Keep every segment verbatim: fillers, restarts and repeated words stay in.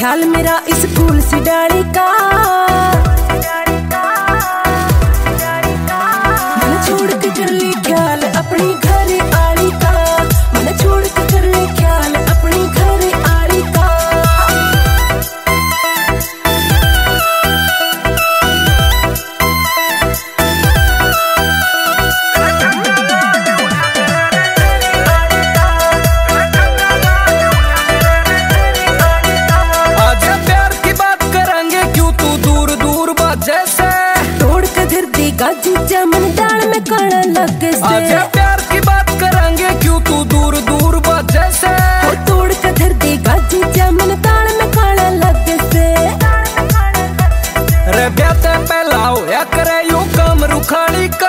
ख्याल मेरा इस फूल सी डाली का। मन छोड़ के कर ले ख्याल अपनी घर आली का। मन छोड़ के कर ले ख्याल अपनी घर आली का। जीजा मन डाल में कड़ा लगे से आजा प्यार की बात करेंगे क्यों तू दूर दूर बात जैसे हो तोड़ के धर देगा जीजा मन डाल में कड़ा लगे से। रे ब्याते पहला हो या करे यू काम रुखाड़ी का।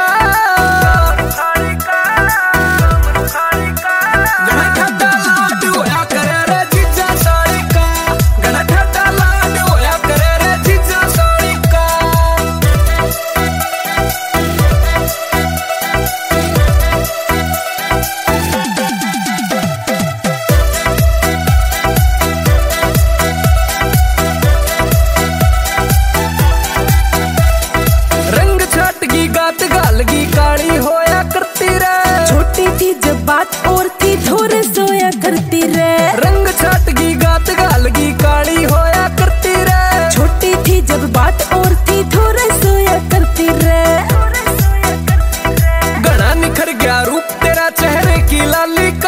गात गालगी काली होया करती रे। छोटी थी जब बात और थी थोड़े सोया करती रे। रंग छाटगी गात गालगी काली होया करती रे। छोटी थी जब बात और थी थोड़े सोया करती रे। घना निखर गया रूप तेरा चेहरे की लाली का।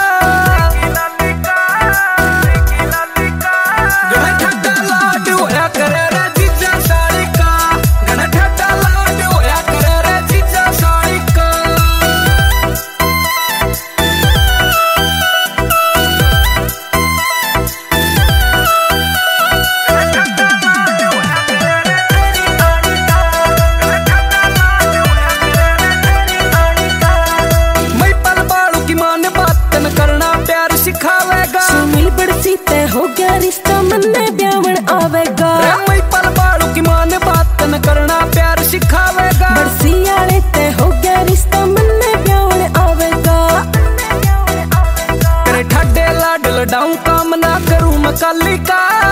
सुनील बड़सी तय हो गया रिश्ता मन में ब्यावन आवेगा। मैं पल बाड़ू की मां ने बात न करना प्यार सिखावेगा। बड़सी आले तय हो गया रिश्ता मन में ब्यावन आवेगा। तेरे ठड्डे लाडल डाऊं काम ना करूं मैं काली का।